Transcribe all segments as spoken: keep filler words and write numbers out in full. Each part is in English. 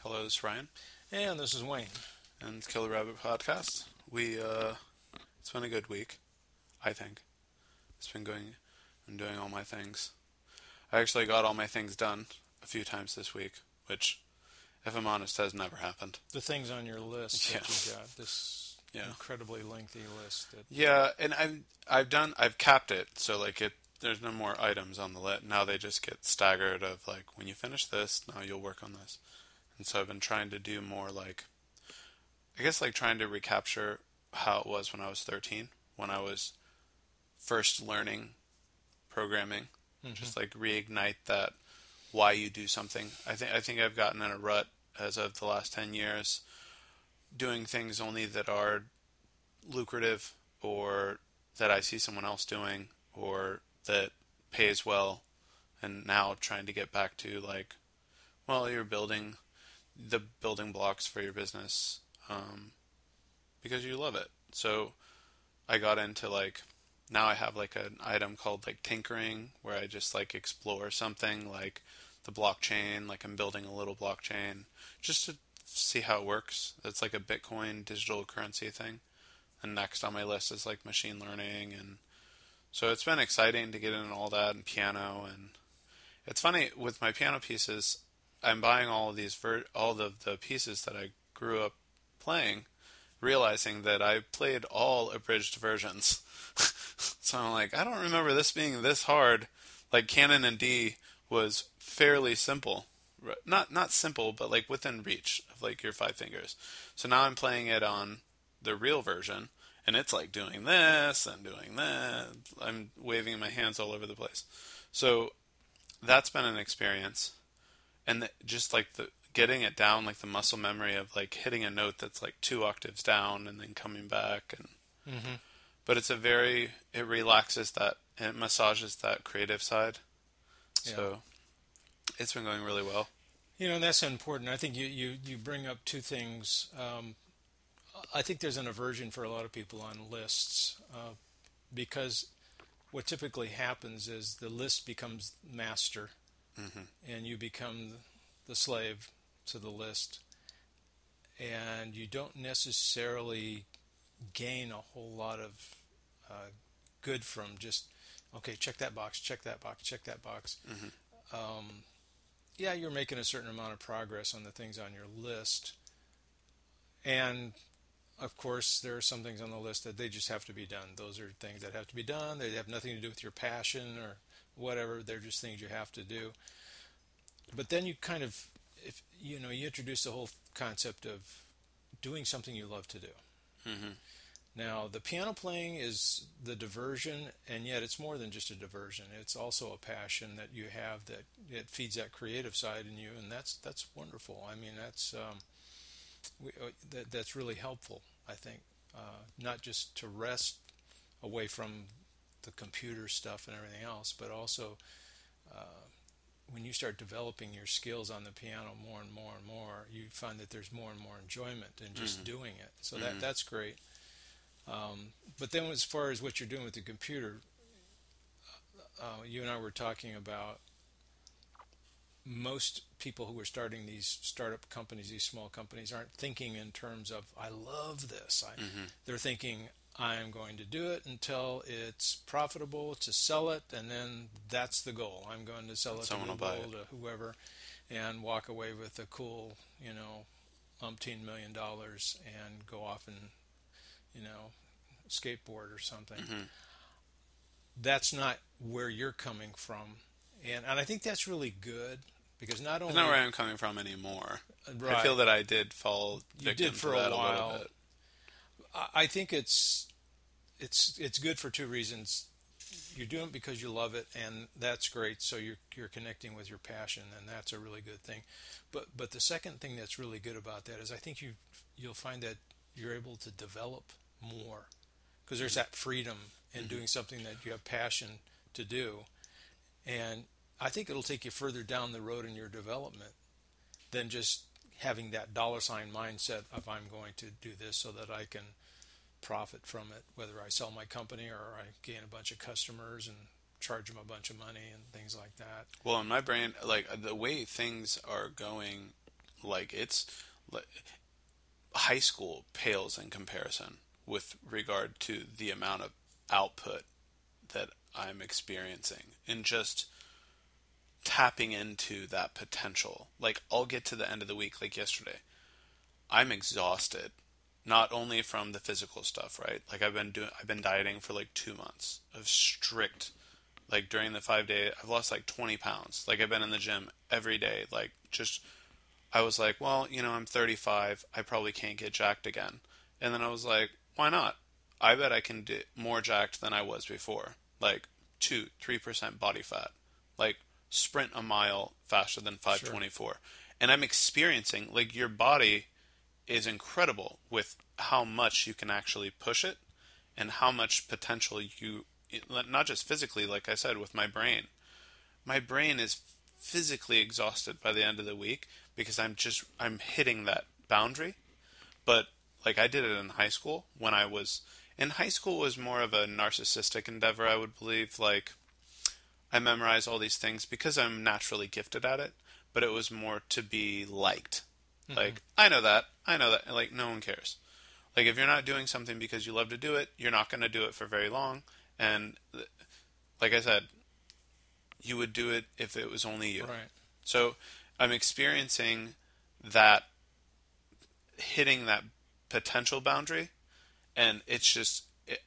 Hello, this is Ryan, And this is Wayne. and it's Killer Rabbit Podcast. We, uh, it's been a good week, I think. It's been going, I'm doing all my things. I actually got all my things done a few times this week, which, if I'm honest, has never happened. The things on your list Yeah. that you got, this Yeah. incredibly lengthy list. That, Yeah, and I've, I've done, I've capped it, so like it, there's no more items on the list. Now they just get staggered of like, when you finish this, now you'll work on this. And so I've been trying to do more like, I guess like trying to recapture how it was when I was thirteen, when I was first learning programming, mm-hmm. just like reignite that why you do something. I think I think I've gotten in a rut as of the last ten years doing things only that are lucrative or that I see someone else doing or that pays well, and now trying to get back to like, well, you're building the building blocks for your business um, because you love it. So I got into like, now I have like an item called like tinkering where I just like explore something like the blockchain, like I'm building a little blockchain just to see how it works. It's like a Bitcoin digital currency thing. And next on my list is like machine learning, and so it's been exciting to get into all that, and piano. And it's funny with my piano pieces, I'm buying all of these ver- all of the pieces that I grew up playing, realizing that I played all abridged versions. So I'm like, I don't remember this being this hard. Like Canon in D was fairly simple, not not simple, but like within reach of like your five fingers. So now I'm playing it on the real version, and it's like doing this and doing that. I'm waving my hands all over the place. So that's been an experience, and the, just like the getting it down, like the muscle memory of like hitting a note that's like two octaves down and then coming back, and mm-hmm. but it's a very it relaxes that and it massages that creative side. Yeah. So it's been going really well. You know, and that's important. I think you, you, you bring up two things. Um, I think there's an aversion for a lot of people on lists uh, because what typically happens is the list becomes master Mm-hmm. and you become the slave to the list, and you don't necessarily gain a whole lot of uh, good from just, okay, check that box, check that box, check that box. Mm-hmm. Um, yeah, you're making a certain amount of progress on the things on your list, and of course, there are some things on the list that they just have to be done. Those are things that have to be done. They have nothing to do with your passion or whatever. They're just things you have to do. But then you kind of, if you know, you introduce the whole concept of doing something you love to do. Mm-hmm. Now, the piano playing is the diversion, and yet it's more than just a diversion. It's also a passion that you have that it feeds that creative side in you, and that's that's wonderful. I mean, that's um, we, uh, that, that's really helpful, I think, uh, not just to rest away from the computer stuff and everything else, but also uh, when you start developing your skills on the piano more and more and more, you find that there's more and more enjoyment in just Mm-hmm. doing it. So Mm-hmm. that that's great. Um, but then as far as what you're doing with the computer, uh, you and I were talking about most people who are starting these startup companies, these small companies, aren't thinking in terms of, I love this. I, Mm-hmm. They're thinking, I am going to do it until it's profitable to sell it, and then that's the goal. I'm going to sell it Someone to will buy Google, it. to whoever, and walk away with a cool, you know, umpteen million dollars and go off and, you know, skateboard or something. Mm-hmm. That's not where you're coming from. And, and I think that's really good because not That's only not where I'm coming from anymore. right, I feel that I did fall you victim did for to that a a little while. bit. I I think it's it's it's good for two reasons. You're doing it because you love it, and that's great. So you're you're connecting with your passion, and that's a really good thing. But but the second thing that's really good about that is I think you you'll find that you're able to develop more because there's that freedom in Mm-hmm. doing something that you have passion to do, and I think it'll take you further down the road in your development than just having that dollar sign mindset of I'm going to do this so that I can profit from it, whether I sell my company or I gain a bunch of customers and charge them a bunch of money and things like that. Well, in my brain, like the way things are going, like it's like, high school pales in comparison with regard to the amount of output that I'm experiencing and just tapping into that potential. Like I'll get to the end of the week, like yesterday, I'm exhausted, not only from the physical stuff, right? Like I've been doing, I've been dieting for like two months of strict, like during the five day, I've lost like twenty pounds. Like I've been in the gym every day, like just, I was like, well, you know, I'm thirty-five, I probably can't get jacked again. And then I was like, why not? I bet I can get more jacked than I was before. Like two, three percent body fat. Like sprint a mile faster than five twenty-four. Sure. And I'm experiencing, like your body is incredible with how much you can actually push it and how much potential you, not just physically, like I said, with my brain. My brain is physically exhausted by the end of the week because I'm just, I'm hitting that boundary. But like I did it in high school when I was, in high school was more of a narcissistic endeavor, I would believe. Like I memorized all these things because I'm naturally gifted at it, but it was more to be liked. Mm-hmm. Like, I know that, I know that, like no one cares. Like if you're not doing something because you love to do it, you're not going to do it for very long. And like I said, you would do it if it was only you. Right. So I'm experiencing that, hitting that potential boundary, and it's just, it,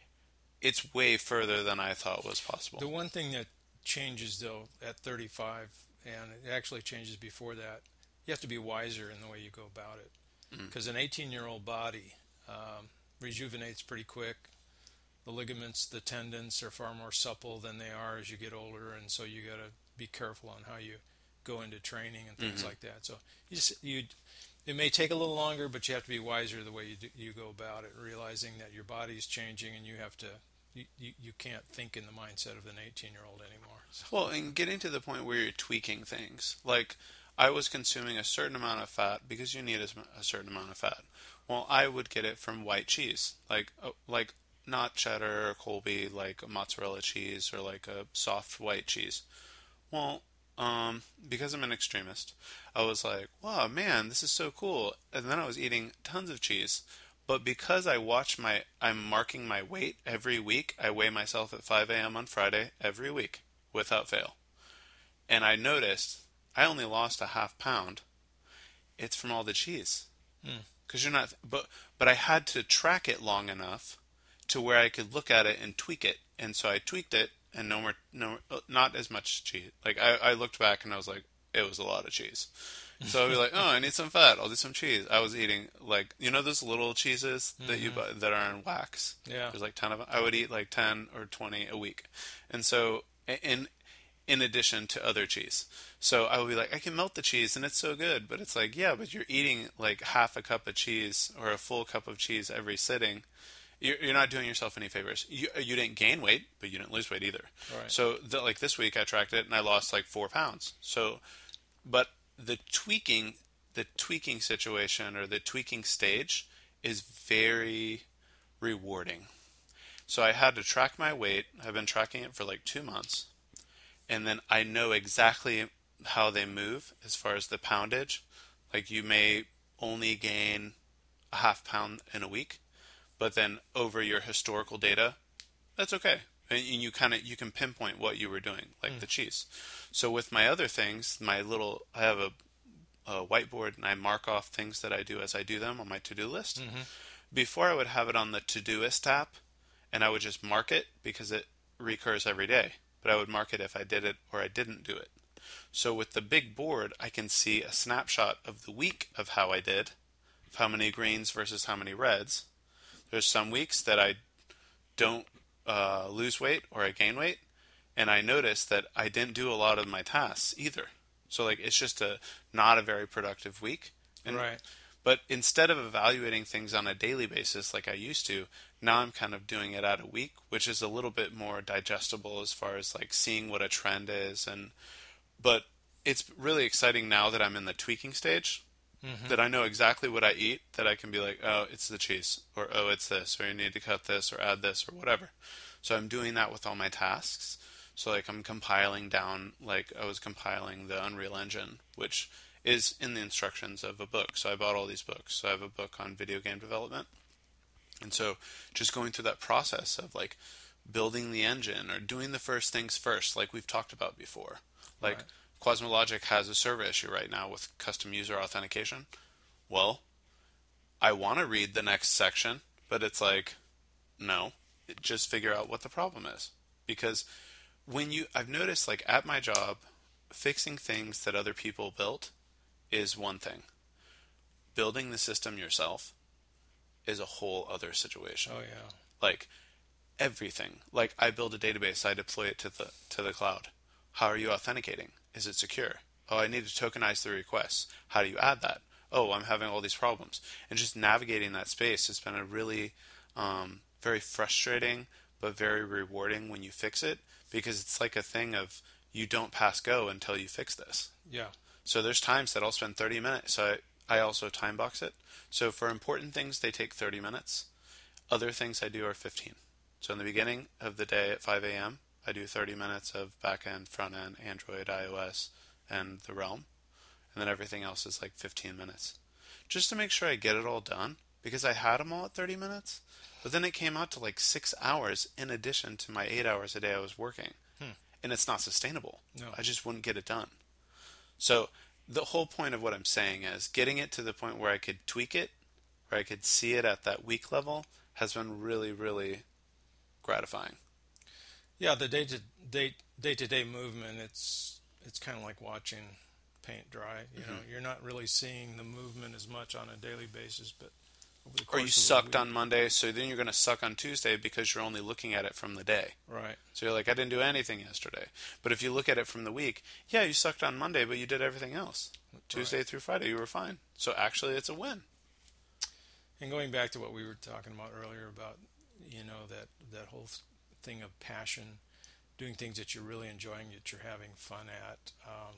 it's way further than I thought was possible. The one thing that changes, though, at thirty-five, and it actually changes before that, you have to be wiser in the way you go about it. Because mm-hmm. an eighteen-year-old body um, rejuvenates pretty quick. The ligaments, the tendons are far more supple than they are as you get older, and so you got to be careful on how you go into training and things mm-hmm. like that. So you just, you, it may take a little longer, but you have to be wiser the way you do, you go about it, realizing that your body is changing, and you have to, you, you, you can't think in the mindset of an eighteen-year-old anymore. So. Well, and getting to the point where you're tweaking things. Like, I was consuming a certain amount of fat because you need a, a certain amount of fat. Well, I would get it from white cheese, like like not cheddar or Colby, like a mozzarella cheese or like a soft white cheese. Well, um, because I'm an extremist, I was like, wow, man, this is so cool. And then I was eating tons of cheese. But because I watch my, I'm marking my weight every week. I weigh myself at five a.m. on Friday every week without fail. And I noticed I only lost a half pound. It's from all the cheese. Because mm. you're not, but but I had to track it long enough to where I could look at it and tweak it. And so I tweaked it, and no more, no, not as much cheese. Like I, I looked back and I was like, it was a lot of cheese. So I'd be like, oh, I need some fat. I'll do some cheese. I was eating like, you know, those little cheeses that mm-hmm. you buy that are in wax. Yeah. There's like ten of them. I would eat like ten or twenty a week, and so in in addition to other cheese. So I would be like, I can melt the cheese and it's so good, but it's like, yeah, but you're eating like half a cup of cheese or a full cup of cheese every sitting. You're, you're not doing yourself any favors. You you didn't gain weight, but you didn't lose weight either. Right. So the, like this week I tracked it and I lost like four pounds. So, but the tweaking, the tweaking situation or the tweaking stage is very rewarding. So I had to track my weight. I've been tracking it for like two months. And then I know exactly how they move as far as the poundage. Like you may only gain a half pound in a week, but then over your historical data, that's okay. And you kind of, you can pinpoint what you were doing, like mm. the cheese. So with my other things, my little, I have a, a whiteboard and I mark off things that I do as I do them on my to-do list. Mm-hmm. Before I would have it on the Todoist app and I would just mark it because it recurs every day. But I would mark it if I did it or I didn't do it. So with the big board, I can see a snapshot of the week of how I did, of how many greens versus how many reds. There's some weeks that I don't uh, lose weight or I gain weight, and I notice that I didn't do a lot of my tasks either. So like it's just a not a very productive week. And, right. But instead of evaluating things on a daily basis like I used to, now I'm kind of doing it at a week, which is a little bit more digestible as far as like seeing what a trend is. And but it's really exciting now that I'm in the tweaking stage, mm-hmm. that I know exactly what I eat, that I can be like, oh, it's the cheese, or oh, it's this, or you need to cut this or add this or whatever. So I'm doing that with all my tasks. So like I'm compiling down, like I was compiling the Unreal Engine, which is in the instructions of a book. So I bought all these books. So I have a book on video game development. And so just going through that process of like building the engine or doing the first things first, like we've talked about before. Like Right. Cosmologic has a server issue right now with custom user authentication. Well, I want to read the next section, but it's like, no, just figure out what the problem is. Because when you, I've noticed like at my job, fixing things that other people built is one thing. Building the system yourself is a whole other situation. Oh yeah. Like everything. Like I build a database, I deploy it to the to the cloud. How are you authenticating? Is it secure? Oh, I need to tokenize the requests. How do you add that? Oh, I'm having all these problems. And just navigating that space has been a really um, very frustrating but very rewarding when you fix it, because it's like a thing of you don't pass go until you fix this. Yeah. So there's times that I'll spend thirty minutes. So I, I also time box it. So for important things, they take thirty minutes. Other things I do are fifteen. So in the beginning of the day at five a m, I do thirty minutes of back-end, front-end, Android, iOS, and the Realm. And then everything else is like fifteen minutes. Just to make sure I get it all done, because I had them all at thirty minutes, but then it came out to like six hours in addition to my eight hours a day I was working. Hmm. And it's not sustainable. No. I just wouldn't get it done. So the whole point of what I'm saying is getting it to the point where I could tweak it, where I could see it at that weak level, has been really, really gratifying. Yeah, the day to day day to day movement. It's it's kind of like watching paint dry. You know, Mm-hmm. you're not really seeing the movement as much on a daily basis, but over the Or you course of a sucked week. on Monday, so then you're going to suck on Tuesday because you're only looking at it from the day. Right. So you're like, I didn't do anything yesterday. But if you look at it from the week, yeah, you sucked on Monday, but you did everything else. Tuesday Right. through Friday, you were fine. So actually, it's a win. And going back to what we were talking about earlier about, you know, that that whole th- thing of passion, doing things that you're really enjoying, that you're having fun at. Um,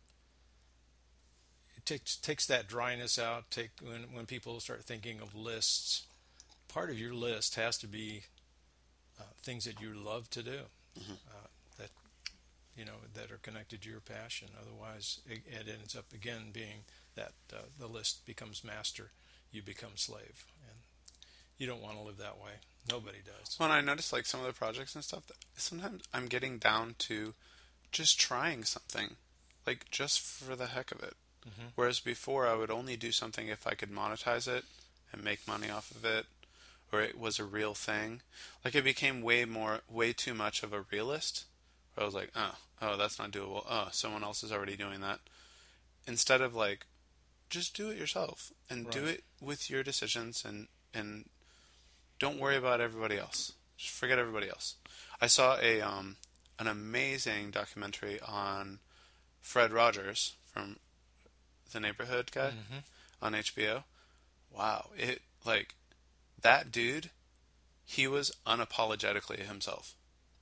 it takes takes that dryness out. Take when when people start thinking of lists, part of your list has to be uh, things that you love to do, Mm-hmm. uh, that you know that are connected to your passion. Otherwise, it, it ends up again being that uh, the list becomes master, you become slave, and you don't want to live that way. Nobody does. Well, and I noticed like some of the projects and stuff, that sometimes I'm getting down to just trying something, like just for the heck of it. Mm-hmm. Whereas before, I would only do something if I could monetize it and make money off of it, or it was a real thing. Like it became way more, way too much of a realist. Where I was like, oh, oh, that's not doable. Oh, someone else is already doing that. Instead of like, just do it yourself and do Right. it with your decisions, and and don't worry about everybody else. Just forget everybody else. I saw a um an amazing documentary on Fred Rogers from The Neighborhood guy Mm-hmm. on H B O. Wow, it like that dude, he was unapologetically himself.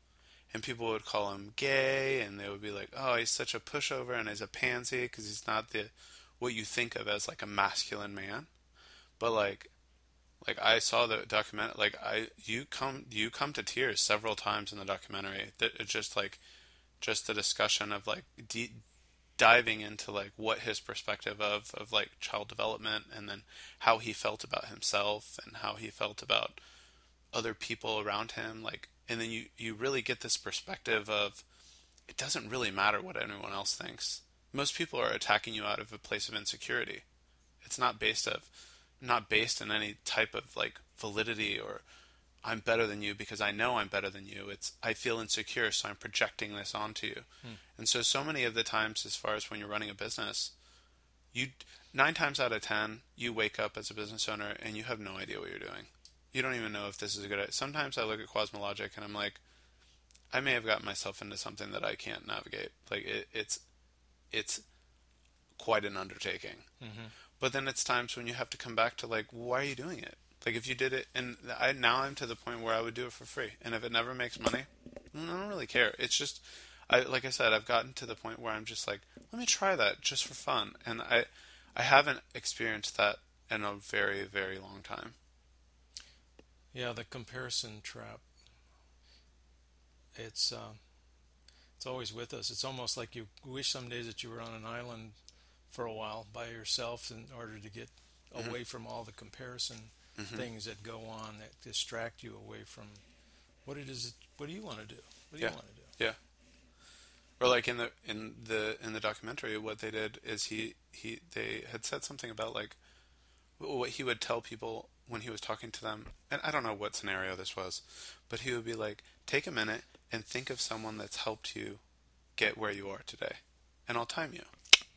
And people would call him gay, and they would be like, "Oh, he's such a pushover, and he's a pansy because he's not the what you think of as like a masculine man." But like, like I saw the document, like I you come you come to tears several times in the documentary. That it's just like just the discussion of like de- diving into like what his perspective of of like child development, and then how he felt about himself and how he felt about other people around him, like, and then you you really get this perspective of it doesn't really matter what anyone else thinks. Most people are attacking you out of a place of insecurity. It's not based of not based in any type of like validity or I'm better than you because I know I'm better than you. It's I feel insecure, so I'm projecting this onto you. Hmm. And so so many of the times, as far as when you're running a business, you nine times out of ten you wake up as a business owner and you have no idea what you're doing. You don't even know if this is a good idea. Sometimes I look at Cosmologic and I'm like, I may have gotten myself into something that I can't navigate. Like it, it's it's quite an undertaking. Mm-hmm. But then it's times when you have to come back to like, why are you doing it? Like if you did it, and I now I'm to the point where I would do it for free, and if it never makes money, I don't really care. It's just, I like I said, I've gotten to the point where I'm just like, let me try that just for fun, and I, I haven't experienced that in a very very long time. Yeah, the comparison trap. It's uh, it's always with us. It's almost like you wish some days that you were on an island for a while by yourself in order to get Mm-hmm. away from all the comparison Mm-hmm. things that go on that distract you away from what it is. What do you want to do? What do you Yeah. want to do? Yeah. Or like in the in the in the documentary, what they did is he he they had said something about like what he would tell people when he was talking to them, and I don't know what scenario this was, but he would be like, take a minute and think of someone that's helped you get where you are today, and I'll time you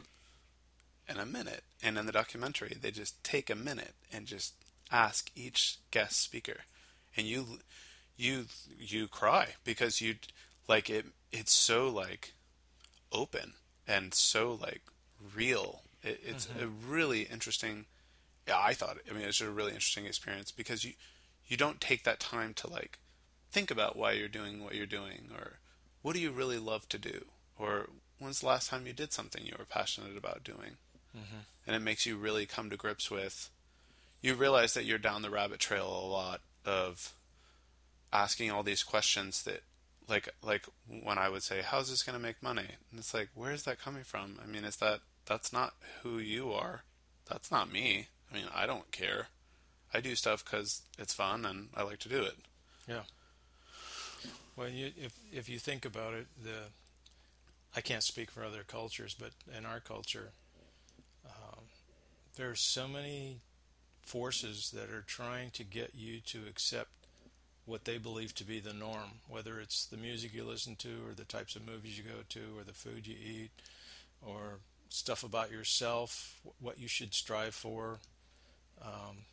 in a minute. And in the documentary, they just take a minute and just ask each guest speaker, and you you you cry because you like it. It's so like open and so like real. It, it's Mm-hmm. a really interesting. Yeah, I thought. I mean, it's a really interesting experience because you you don't take that time to like think about why you're doing what you're doing, or what do you really love to do, or when's the last time you did something you were passionate about doing. Mm-hmm. And it makes you really come to grips with. You realize that you're down the rabbit trail a lot of asking all these questions that like like when I would say, how's this going to make money, and it's like, where's that coming from? I mean, is that that's not who you are. That's not me. I mean, I don't care. I do stuff because it's fun and I like to do it. Yeah. Well, you, if if you think about it, the I can't speak for other cultures, but in our culture, um, there's so many forces that are trying to get you to accept what they believe to be the norm, whether it's the music you listen to, or the types of movies you go to, or the food you eat, or stuff about yourself, what you should strive for, um,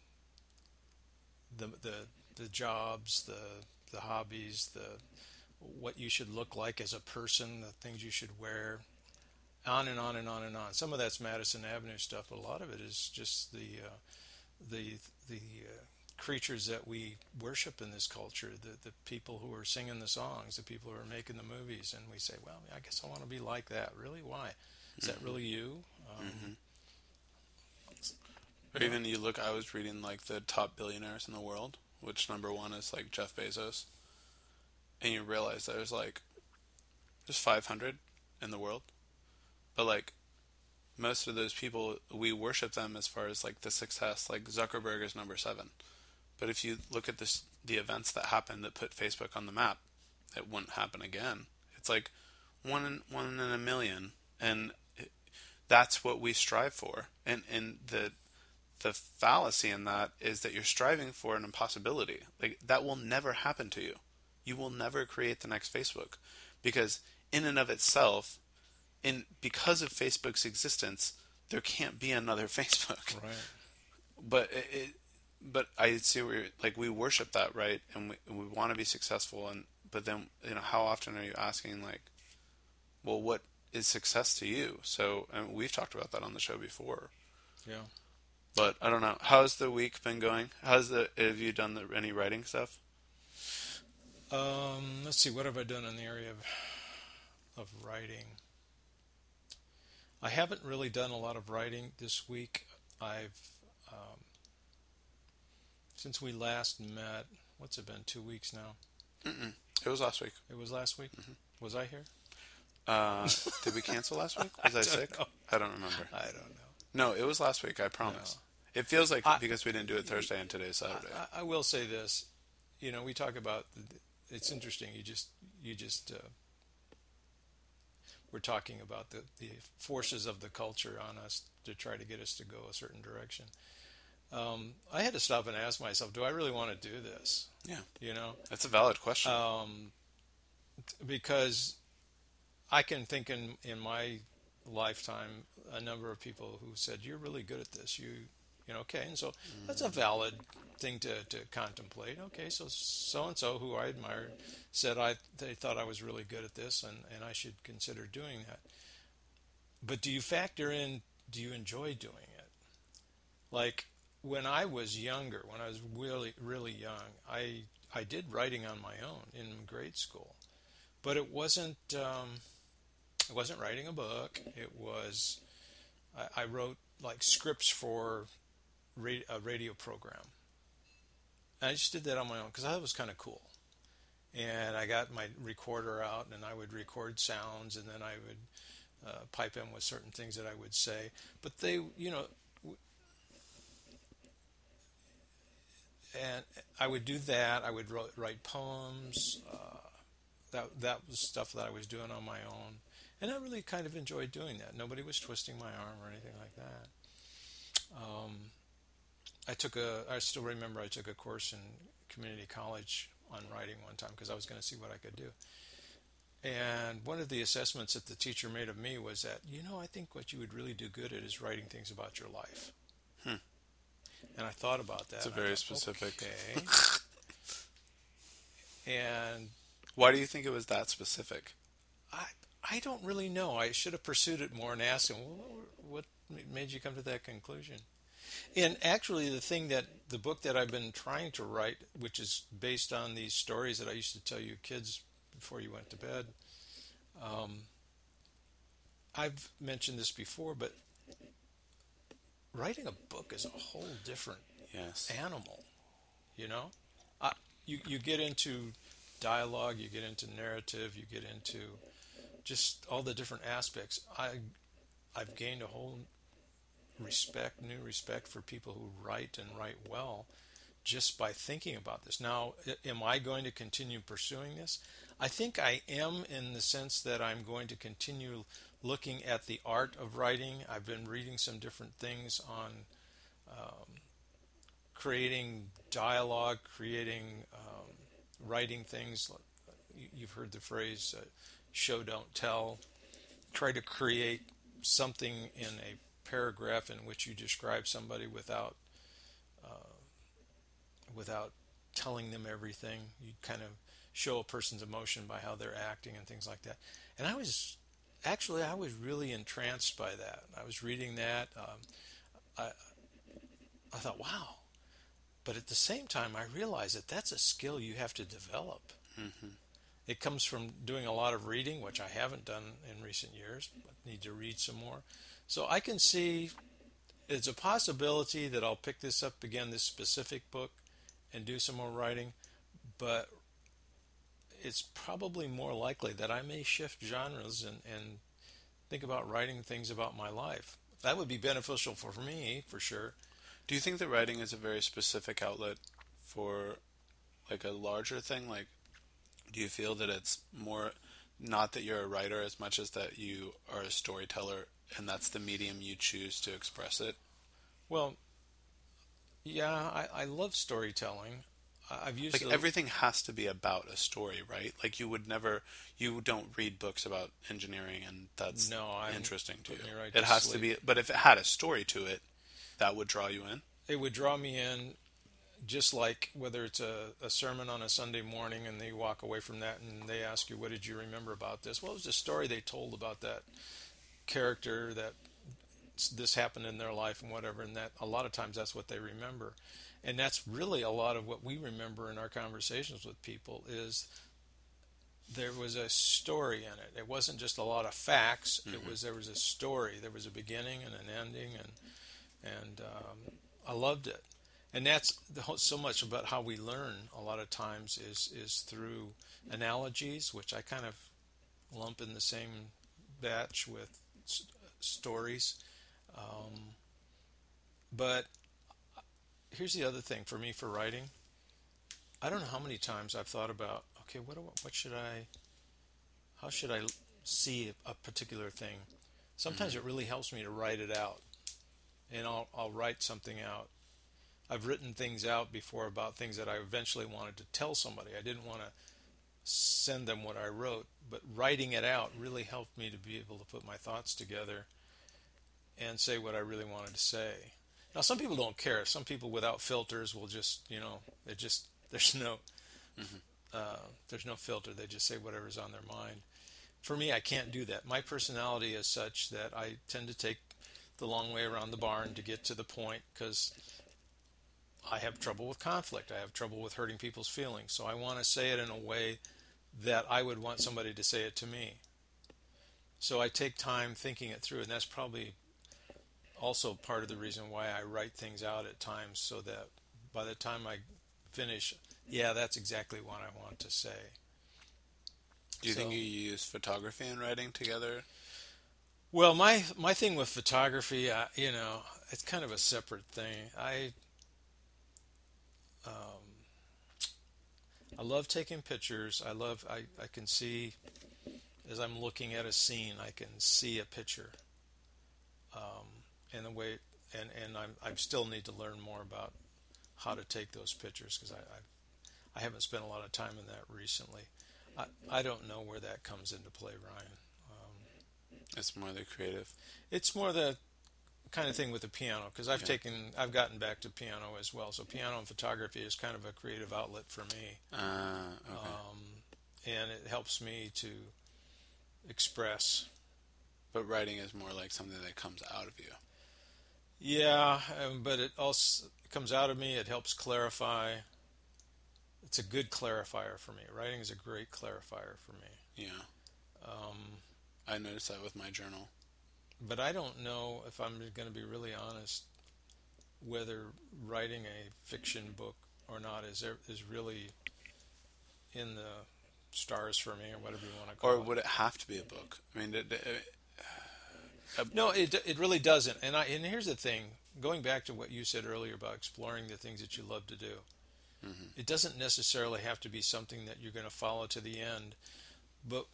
the the the jobs, the the hobbies, the what you should look like as a person, the things you should wear, on and on and on and on. Some of that's Madison Avenue stuff, but a lot of it is just the uh, the the uh, creatures that we worship in this culture, the the people who are singing the songs, the people who are making the movies, and we say, well, I guess I want to be like that. Really, why? Is that really you? Um, Mm-hmm. Or even you look, I was reading like the top billionaires in the world, which number one is like Jeff Bezos, and you realize there's like there's five hundred in the world, but like most of those people, we worship them as far as like the success. Like Zuckerberg is number seven, but if you look at this, the events that happened that put Facebook on the map, it wouldn't happen again. It's like one in, one in a million, and it, that's what we strive for. And and the the fallacy in that is that you're striving for an impossibility. Like that will never happen to you. You will never create the next Facebook, because in and of itself, in because of Facebook's existence, there can't be another Facebook. right. But it, it but I see where like we worship that, right, and we we want to be successful, and but then you know how often are you asking like, well, what is success to you? So and we've talked about that on the show before. Yeah. But I don't know. How's the week been going? How's the have you done the, any writing stuff? Um, let's see. What have I done in the area of of writing? I haven't really done a lot of writing this week. I've um, since we last met. What's it been? Two weeks now. Mm-mm. It was last week. It was last week. Mm-hmm. Was I here? Uh, did we cancel last week? Was I, I sick? know. I don't remember. I don't know. No, it was last week. I promise. No. It feels like I, because we didn't do it Thursday and today's Saturday. I, I will say this. You know, we talk about. It's interesting. You just you just uh, we're talking about the the forces of the culture on us to try to get us to go a certain direction. Um, I had to stop and ask myself, do I really want to do this? Yeah, You know, that's a valid question. um, because I can think in in my lifetime a number of people who said, you're really good at this. You you know, okay, and so that's a valid thing to, to contemplate. Okay, so so and so who I admired said I they thought I was really good at this, and, and I should consider doing that. But do you factor in, do you enjoy doing it? Like when I was younger, when I was really really young, I I did writing on my own in grade school, but it wasn't um, I wasn't writing a book. It was I, I wrote like scripts for ra- a radio program. And I just did that on my own because I thought it was kind of cool. And I got my recorder out and I would record sounds, and then I would uh, pipe in with certain things that I would say. But they, you know, and I would do that. I would write poems. Uh, that that was stuff that I was doing on my own, and I really kind of enjoyed doing that. Nobody was twisting my arm or anything like that. Um, I took a. I still remember I took a course in community college on writing one time because I was going to see what I could do. And one of the assessments that the teacher made of me was that, you know, I think what you would really do good at is writing things about your life. Hmm. And I thought about that. It's a and very thought, specific. Okay. And why do you think it was that specific? I I don't really know. I should have pursued it more and asked him, well, what made you come to that conclusion? And actually, the thing that the book that I've been trying to write, which is based on these stories that I used to tell you kids before you went to bed, um, I've mentioned this before, but writing a book is a whole different yes. animal. You know, I, you you get into dialogue, you get into narrative, you get into just all the different aspects. I I've gained a whole respect, new respect for people who write and write well just by thinking about this. Now, am I going to continue pursuing this? I think I am, in the sense that I'm going to continue looking at the art of writing. I've been reading some different things on um, creating dialogue, creating um, writing things. You've heard the phrase uh, show, don't tell. Try to create something in a paragraph in which you describe somebody without uh, without telling them everything. You kind of show a person's emotion by how they're acting and things like that. And I was actually I was really entranced by that. I was reading that. Um, I I thought, wow. But at the same time, I realized that that's a skill you have to develop. Mm-hmm. It comes from doing a lot of reading, which I haven't done in recent years, but need to read some more. So I can see it's a possibility that I'll pick this up again, this specific book, and do some more writing, but it's probably more likely that I may shift genres and, and think about writing things about my life. That would be beneficial for me, for sure. Do you think that writing is a very specific outlet for like a larger thing? Like, do you feel that it's more not that you're a writer as much as that you are a storyteller and that's the medium you choose to express it? Well, yeah, I, I love storytelling. I've used like the, everything has to be about a story, right? Like you would never, you don't read books about engineering, and that's no, I'm interesting to you. Right it to has sleep. to be, but if it had a story to it, that would draw you in. It would draw me in, just like whether it's a, a sermon on a Sunday morning, and they walk away from that and they ask you, "What did you remember about this?" What was the story they told about that character, that this happened in their life and whatever, and that a lot of times that's what they remember. And that's really a lot of what we remember in our conversations with people is there was a story in it. It wasn't just a lot of facts. Mm-hmm. It was there was a story. There was a beginning and an ending, and and um, I loved it. And that's the whole, so much about how we learn a lot of times is is through analogies, which I kind of lump in the same batch with s- stories. Um, but here's the other thing for me for writing. I don't know how many times I've thought about, okay, what do, what should I, how should I see a particular thing? Sometimes mm-hmm. it really helps me to write it out, and I'll I'll write something out. I've written things out before about things that I eventually wanted to tell somebody. I didn't want to send them what I wrote, but writing it out really helped me to be able to put my thoughts together and say what I really wanted to say. Now, some people don't care. Some people without filters will just, you know, they just, there's no, mm-hmm. uh, there's no filter. They just say whatever's on their mind. For me, I can't do that. My personality is such that I tend to take the long way around the barn to get to the point because I have trouble with conflict. I have trouble with hurting people's feelings. So I want to say it in a way that I would want somebody to say it to me. So I take time thinking it through, and that's probably also part of the reason why I write things out at times, so that by the time I finish, yeah, that's exactly what I want to say. Do you so, think you use photography and writing together? Well, my my thing with photography, I, you know, it's kind of a separate thing. I um, I love taking pictures. I love I, I can see as I'm looking at a scene, I can see a picture. Um, and the way and and I'm I still need to learn more about how to take those pictures because I, I I haven't spent a lot of time in that recently. I I don't know where that comes into play, Ryan. Um, It's more the creative. it's more the kind of thing with the piano because I've Yeah. taken I've gotten back to piano as well. So piano and photography is kind of a creative outlet for me, Uh, okay. um, and it helps me to express. But writing is more like something that comes out of you. Yeah, um, but it also comes out of me. It helps clarify. It's a good clarifier for me. Writing is a great clarifier for me. Yeah. Um, I noticed that with my journal. but I don't know if I'm going to be really honest whether writing a fiction book or not is is really in the stars for me or whatever you want to Or call would it. it have to be a book? I mean, it, it, uh, No, it it really doesn't. And I and here's the thing, going back to what you said earlier about exploring the things that you love to do. mhm. It doesn't necessarily have to be something that you're going to follow to the end, but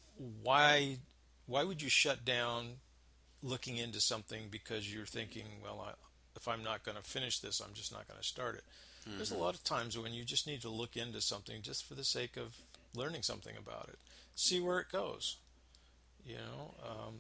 why why would you shut down looking into something because you're thinking, well, I, if I'm not going to finish this, I'm just not going to start it. There's a Mhm. lot of times when you just need to look into something just for the sake of learning something about it, see where it goes. You know, um,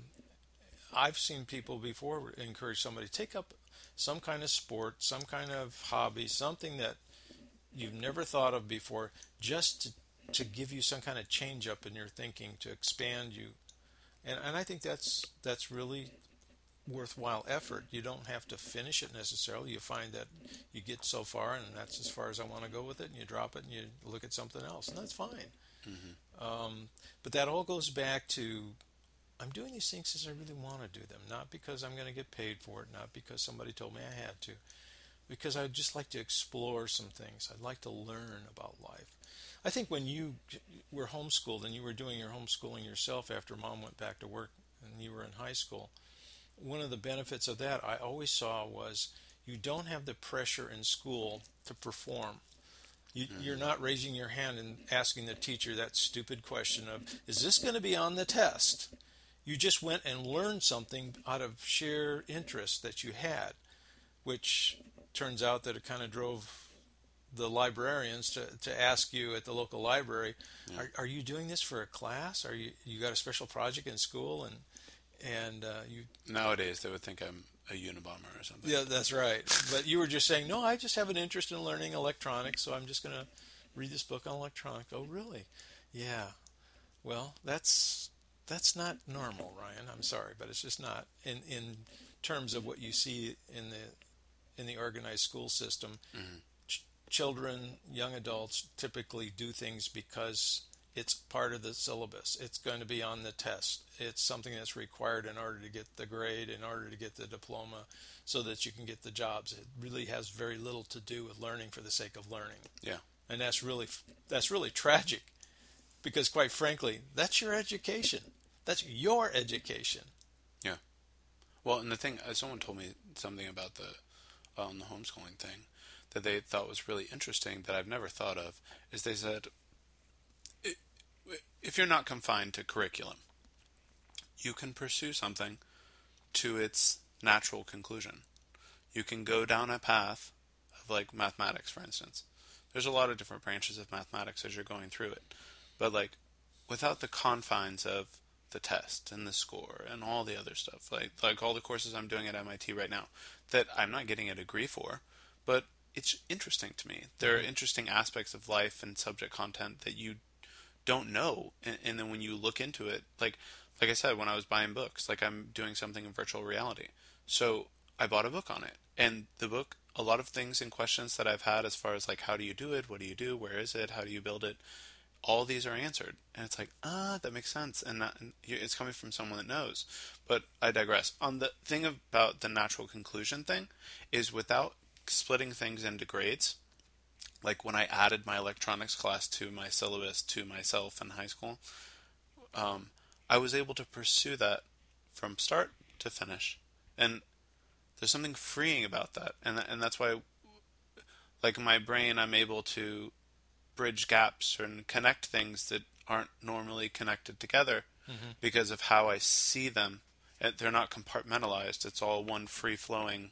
I've seen people before encourage somebody take up some kind of sport, some kind of hobby, something that you've never thought of before, just to, to give you some kind of change up in your thinking, to expand you. And, and I think that's that's really worthwhile effort. You don't have to finish it necessarily. You find that you get so far, and that's as far as I want to go with it, and you drop it and you look at something else, and that's fine. Mhm. Um, but that all goes back to I'm doing these things because I really want to do them, not because I'm going to get paid for it, not because somebody told me I had to, because I'd just like to explore some things. I'd like to learn about life. I think when you were homeschooled and you were doing your homeschooling yourself after mom went back to work and you were in high school, one of the benefits of that I always saw was you don't have the pressure in school to perform. You, you're Mhm. not raising your hand and asking the teacher that stupid question of, is this going to be on the test? You just went and learned something out of sheer interest that you had, which turns out that it kind of drove the librarians to, to ask you at the local library, Yeah. are, are you doing this for a class? Are you you got a special project in school? And and uh, you Nowadays, they would think I'm a Unabomber or something. yeah, that's right. But you were just saying, no, I just have an interest in learning electronics, so I'm just going to read this book on electronics. Oh, really? Yeah. Well, that's that's not normal, Ryan. I'm sorry, but it's just not in in terms of what you see in the in the organized school system. Mhm. Ch- children, young adults typically do things because it's part of the syllabus. It's going to be on the test. It's something that's required in order to get the grade, in order to get the diploma, so that you can get the jobs. It really has very little to do with learning for the sake of learning. Yeah. And that's really that's really tragic because quite frankly, that's your education. That's your education. Yeah. Well, and the thing, uh, someone told me something about the um, the homeschooling thing that they thought was really interesting that I've never thought of. Is they said, "I- if you're not confined to curriculum, you can pursue something to its natural conclusion. You can go down a path of like mathematics, for instance. There's a lot of different branches of mathematics as you're going through it, but like without the confines of the test and the score and all the other stuff, like like all the courses I'm doing at M I T right now, that I'm not getting a degree for, but it's interesting to me. There are Mm-hmm. interesting aspects of life and subject content that you don't know, and, and then when you look into it, like like I said, when I was buying books, like I'm doing something in virtual reality, so I bought a book on it, and the book, a lot of things and questions that I've had as far as like how do you do it, what do you do, where is it, how do you build it, all these are answered, and it's like, ah, that makes sense, and that and it's coming from someone that knows. But I digress. On the thing about the natural conclusion thing, is without splitting things into grades, like when I added my electronics class to my syllabus to myself in high school, um, I was able to pursue that from start to finish. And there's something freeing about that. And th- and that's why, like in my brain, I'm able to bridge gaps and connect things that aren't normally connected together Mm-hmm. because of how I see them. And they're not compartmentalized. It's all one free-flowing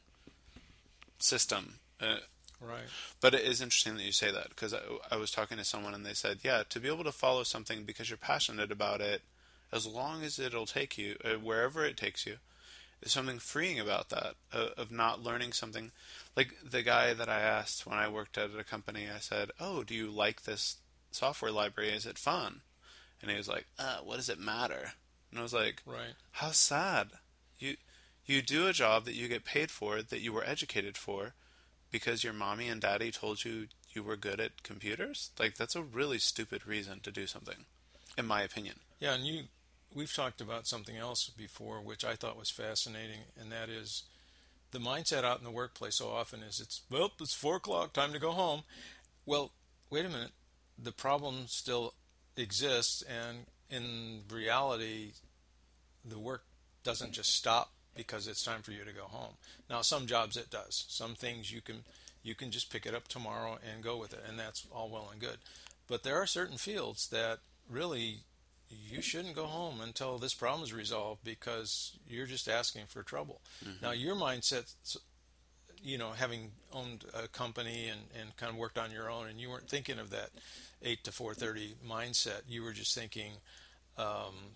system. Uh, Right. but it is interesting that you say that, because I, I was talking to someone and they said, yeah, to be able to follow something because you're passionate about it, as long as it'll take you, uh, wherever it takes you, there's something freeing about that, uh, of not learning something. Like the guy that I asked when I worked at a company, I said, oh, do you like this software library? Is it fun? And he was like, uh, what does it matter? And I was like, Right. how sad. You you do a job that you get paid for, that you were educated for, because your mommy and daddy told you you were good at computers? Like, that's a really stupid reason to do something, in my opinion. Yeah, and you, we've talked about something else before, which I thought was fascinating, and that is the mindset out in the workplace so often is it's, well, it's four o'clock, time to go home. Well, wait a minute. The problem still exists, and in reality, the work doesn't just stop because it's time for you to go home. Now, some jobs it does. Some things you can you can just pick it up tomorrow and go with it, and that's all well and good. But there are certain fields that really you shouldn't go home until this problem is resolved, because you're just asking for trouble. Mm-hmm. Now, your mindset, you know, having owned a company and, and kind of worked on your own, and you weren't thinking of that eight to four thirty mindset. You were just thinking, um,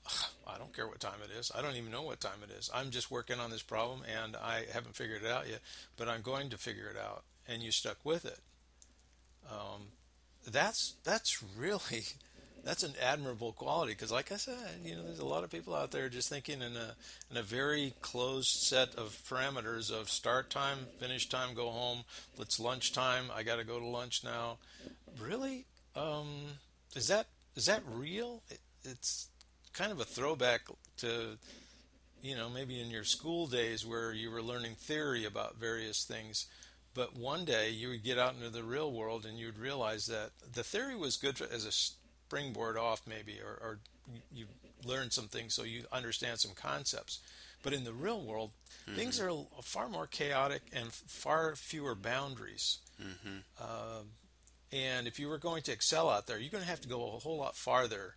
I don't care what time it is. I don't even know what time it is. I'm just working on this problem, and I haven't figured it out yet, but I'm going to figure it out. And you stuck with it. Um, that's that's really that's an admirable quality, because, like I said, you know, there's a lot of people out there just thinking in a in a very closed set of parameters of start time, finish time, go home. It's lunchtime. I got to go to lunch now. Really, um, is that is that real? It, it's kind of a throwback to, you know, maybe in your school days where you were learning theory about various things, but one day you would get out into the real world and you'd realize that the theory was good for, as a springboard off maybe, or, or you learn some things so you understand some concepts. But in the real world, mm-hmm. things are far more chaotic and far fewer boundaries. Mm-hmm. Uh, and if you were going to excel out there, you're going to have to go a whole lot farther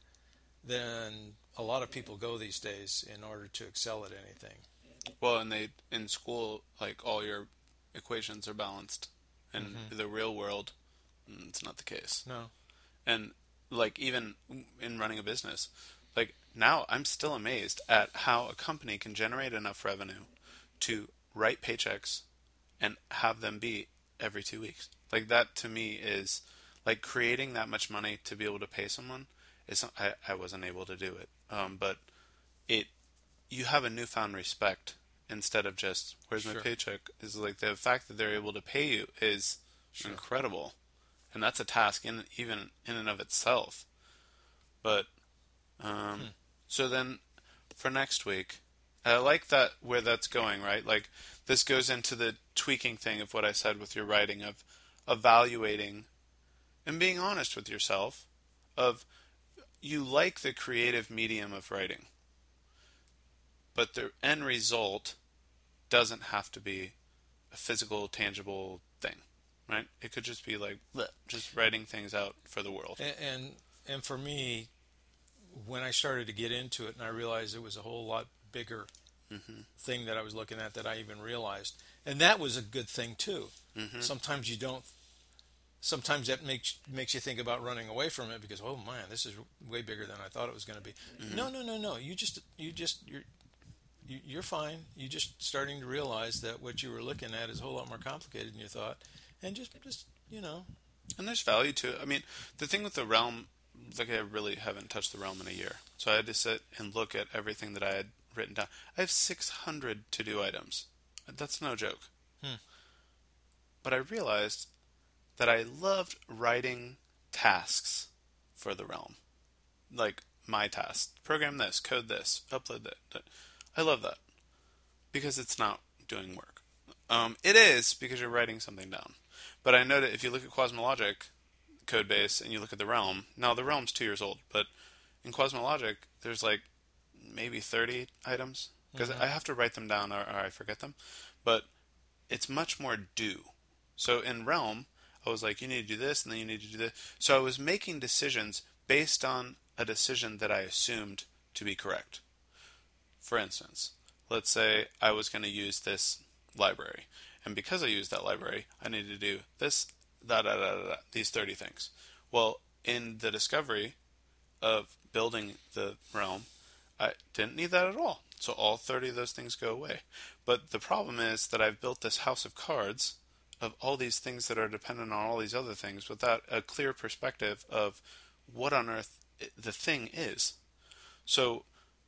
than a lot of people go these days in order to excel at anything. Well, and they in school, like, all your equations are balanced. In mm-hmm. the real world, it's not the case. No. And like, even in running a business, like, now I'm still amazed at how a company can generate enough revenue to write paychecks and have them be every two weeks. Like, that to me is like creating that much money to be able to pay someone. Is I, I wasn't able to do it. Um, but it, you have a newfound respect instead of just, where's sure. my paycheck? Is like the fact that they're able to pay you is sure. incredible. And that's a task in even in and of itself. But, um, hmm. so then for next week, I like that where that's going, right? Like, this goes into the tweaking thing of what I said with your writing, of evaluating and being honest with yourself, of, you like the creative medium of writing, but the end result doesn't have to be a physical, tangible thing, right? It could just be like bleh, just writing things out for the world. And, and and for me, when I started to get into it, and I realized it was a whole lot bigger mm-hmm. thing that I was looking at that I even realized, and that was a good thing too. Mm-hmm. Sometimes you don't. Sometimes that makes makes you think about running away from it, because, oh man, this is way bigger than I thought it was going to be. Mm-hmm. No, no, no, no. You just you just you're you, you're fine. You're just starting to realize that what you were looking at is a whole lot more complicated than you thought, and just just you know. And there's value to it. I mean, the thing with the realm, like, I really haven't touched the realm in a year, so I had to sit and look at everything that I had written down. I have six hundred to-do items. That's no joke. Hmm. But I realized that I loved writing tasks for the realm. Like, my tasks. Program this, code this, upload that. I love that. Because it's not doing work. Um, it is, because you're writing something down. But I know that if you look at Cosmologic Codebase and you look at the realm, now the realm's two years old, but in Cosmologic, there's like maybe thirty items because Mm-hmm. I have to write them down or, or I forget them. But it's much more do. So in Realm, I was like, you need to do this and then you need to do this. So I was making decisions based on a decision that I assumed to be correct. For instance, let's say I was going to use this library. And because I used that library, I needed to do this, da da da da, da these thirty things. Well, in the discovery of building the realm, I didn't need that at all. So all thirty of those things go away. But the problem is that I've built this house of cards of all these things that are dependent on all these other things without a clear perspective of what on earth the thing is. So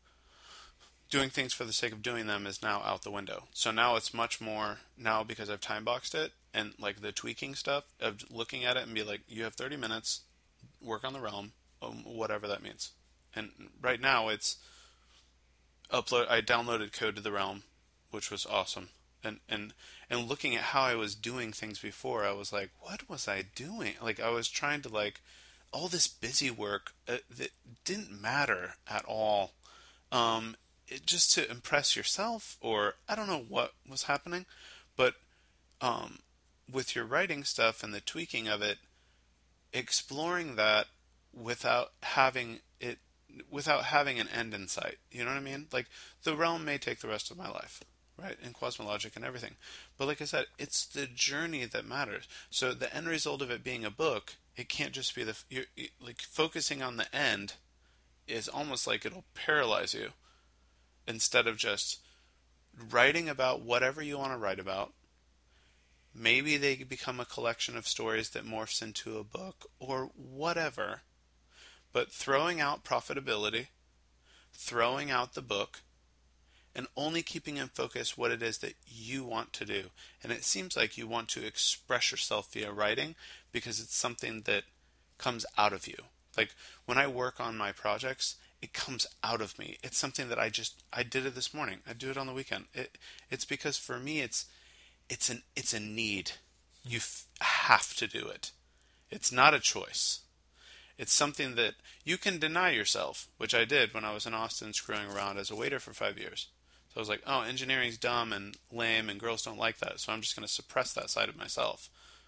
doing things for the sake of doing them is now out the window. So now it's much more, now because I've time boxed it and like the tweaking stuff of looking at it and be like, you have thirty minutes, work on the realm, um, whatever that means. And right now it's upload. I downloaded code to the realm, which was awesome. And and and looking at how I was doing things before, I was like, what was I doing? Like I was trying to like all this busy work uh, that didn't matter at all. Um, it, just to impress yourself, or I don't know what was happening, but um, with your writing stuff and the tweaking of it, exploring that without having it without having an end in sight. You know what I mean? Like the realm may take the rest of my life, right? In cosmologic and everything. But like I said, it's the journey that matters. So the end result of it being a book, it can't just be the you're, like focusing on the end is almost like it'll paralyze you instead of just writing about whatever you want to write about. Maybe they become a collection of stories that morphs into a book or whatever. But throwing out profitability, throwing out the book, and only keeping in focus what it is that you want to do. And it seems like you want to express yourself via writing because it's something that comes out of you. Like when I work on my projects, it comes out of me. It's something that I just I did it this morning. I do it on the weekend. It it's because for me it's it's an it's a need. You f- have to do it. It's not a choice. It's something that you can deny yourself, which I did when I was in Austin screwing around as a waiter for five years. So I was like, oh, engineering's dumb and lame and girls don't like that, so I'm just going to suppress that side of myself.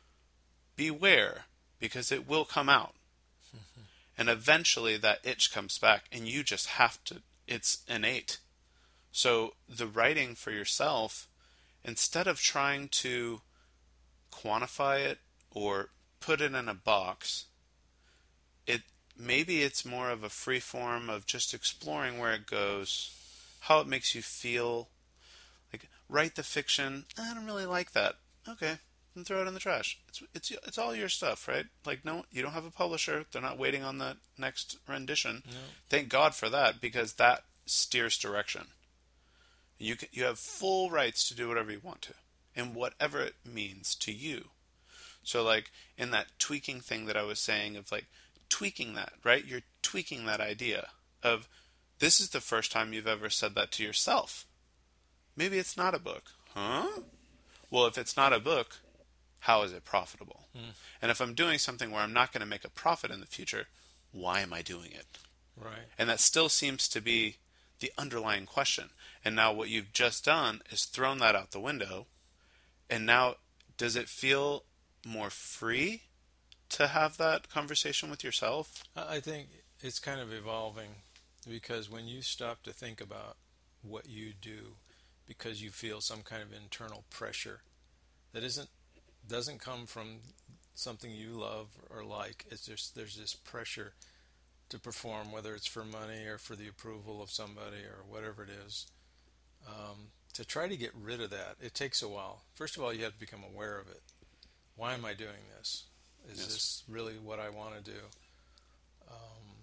Beware, because it will come out. And eventually that itch comes back, and you just have to, it's innate. So the writing for yourself, instead of trying to quantify it or put it in a box, it maybe it's more of a free form of just exploring where it goes, how it makes you feel. Like write the fiction. I don't really like that. Okay, then throw it in the trash. It's it's it's all your stuff, right? Like no, you don't have a publisher. They're not waiting on the next rendition. No. Thank God for that because that steers direction. You can, you have full rights to do whatever you want to, and whatever it means to you. So like in that tweaking thing that I was saying of like tweaking that, right? You're tweaking that idea of this is the first time you've ever said that to yourself. Maybe it's not a book. Huh? Well, if it's not a book, how is it profitable? Mm. And if I'm doing something where I'm not going to make a profit in the future, why am I doing it? Right. And that still seems to be the underlying question. And now what you've just done is thrown that out the window. And now does it feel more free to have that conversation with yourself? I think it's kind of evolving because when you stop to think about what you do because you feel some kind of internal pressure that isn't doesn't come from something you love or like, it's just there's this pressure to perform, whether it's for money or for the approval of somebody or whatever it is. Um, to try to get rid of that, it takes a while. First of all, you have to become aware of it. Why am I doing this? Is Yes. this really what I want to do? Um,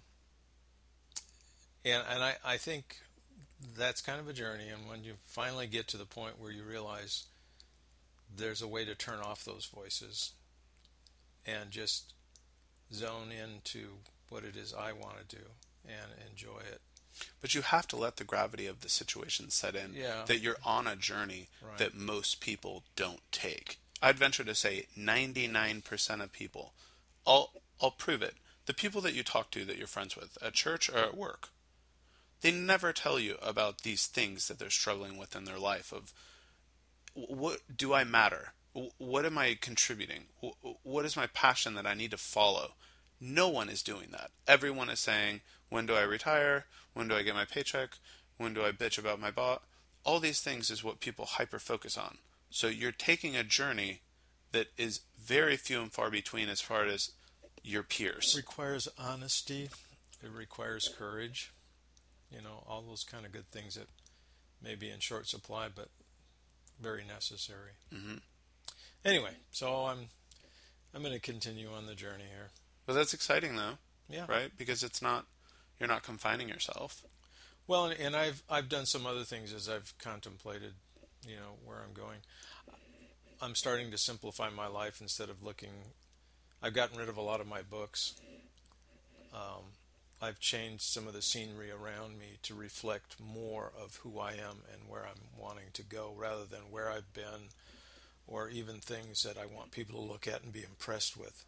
and and I, I think that's kind of a journey. And when you finally get to the point where you realize there's a way to turn off those voices and just zone into what it is I want to do and enjoy it. But you have to let the gravity of the situation set in. Yeah. That you're on a journey Right. that most people don't take. I'd venture to say ninety-nine percent of people. I'll, I'll prove it. The people that you talk to that you're friends with at church or at work, they never tell you about these things that they're struggling with in their life of what do I matter? What am I contributing? What is my passion that I need to follow? No one is doing that. Everyone is saying, when do I retire? When do I get my paycheck? When do I bitch about my boss? All these things is what people hyper focus on. So you're taking a journey that is very few and far between as far as your peers. It requires honesty. It requires courage. You know, all those kind of good things that may be in short supply, but very necessary. Mm-hmm. Anyway, so I'm I'm going to continue on the journey here. But that's exciting, though. Yeah. Right? Because it's not, you're not confining yourself. Well, and, and I've I've done some other things as I've contemplated, you know, where I'm going. I'm starting to simplify my life instead of looking. I've gotten rid of a lot of my books. Um, I've changed some of the scenery around me to reflect more of who I am and where I'm wanting to go, rather than where I've been, or even things that I want people to look at and be impressed with.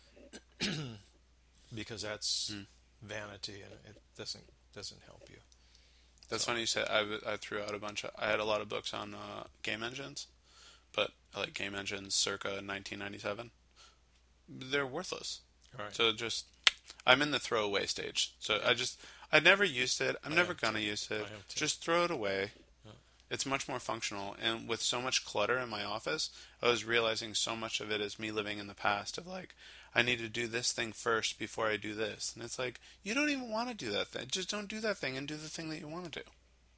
Because that's mm. vanity, and it doesn't doesn't help you. That's so. funny you said. I, I threw out a bunch of. I had a lot of books on uh, game engines, but like game engines circa nineteen ninety-seven. They're worthless. Right. So just, I'm in the throwaway stage. So I just, I never used it. I'm I never gonna too. use it. Just throw it away. Yeah. It's much more functional. And with so much clutter in my office, I was realizing so much of it is me living in the past of like, I need to do this thing first before I do this. And it's like, you don't even want to do that thing. Just don't do that thing and do the thing that you want to do.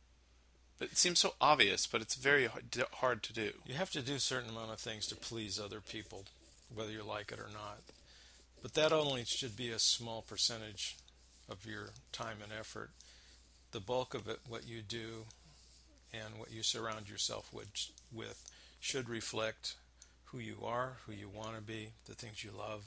But it seems so obvious, but it's very hard to do. You have to do a certain amount of things to please other people, whether you like it or not. But that only should be a small percentage of your time and effort. The bulk of it, what you do and what you surround yourself with, with should reflect who you are, who you want to be, the things you love.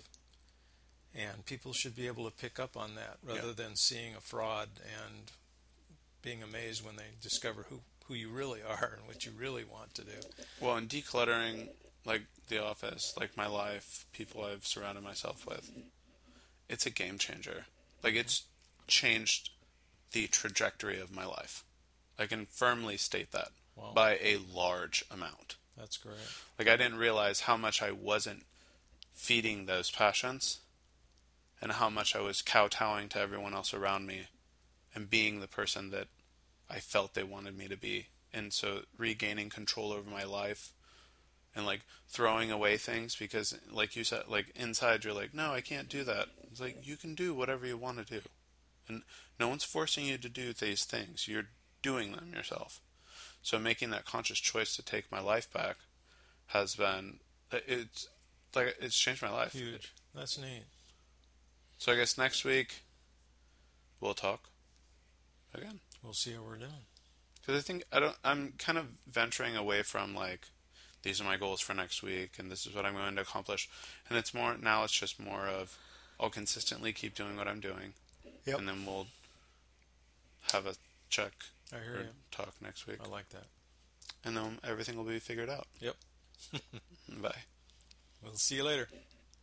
And people should be able to pick up on that rather yeah. than seeing a fraud and being amazed when they discover who, who you really are and what you really want to do. Well, and decluttering, like the office, like my life, people I've surrounded myself with, it's a game changer. Like it's changed the trajectory of my life. I can firmly state that wow. by a large amount. That's great. Like I didn't realize how much I wasn't feeding those passions and how much I was kowtowing to everyone else around me and being the person that I felt they wanted me to be. And so regaining control over my life and like throwing away things because like you said, like inside you're like, no, I can't do that. It's like, you can do whatever you want to do. And no one's forcing you to do these things. You're doing them yourself. So making that conscious choice to take my life back has been, it's like, it's changed my life. Huge. That's neat. So I guess next week we'll talk again. We'll see how we're doing. Because I think I don't. I'm kind of venturing away from like, these are my goals for next week, and this is what I'm going to accomplish. And it's more now. It's just more of, I'll consistently keep doing what I'm doing, yep. and then we'll have a check I hear or you. talk next week. I like that. And then everything will be figured out. Yep. Bye. We'll see you later.